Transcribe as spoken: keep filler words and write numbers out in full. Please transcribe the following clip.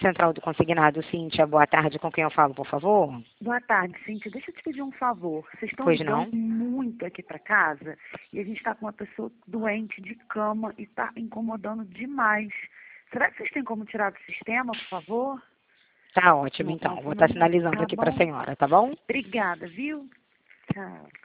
Central do Consignado, Cíntia, boa tarde, com quem eu falo, por favor? Boa tarde, Cíntia. Deixa eu te pedir um favor. Vocês estão Pois ligando não? muito aqui para casa e a gente está com uma pessoa doente de cama e está incomodando demais. Será que vocês têm como tirar do sistema, por favor? Tá ótimo, Não, então. não, Vou estar não. sinalizando Tá aqui para a bom? senhora, tá bom? Obrigada, viu? Tchau.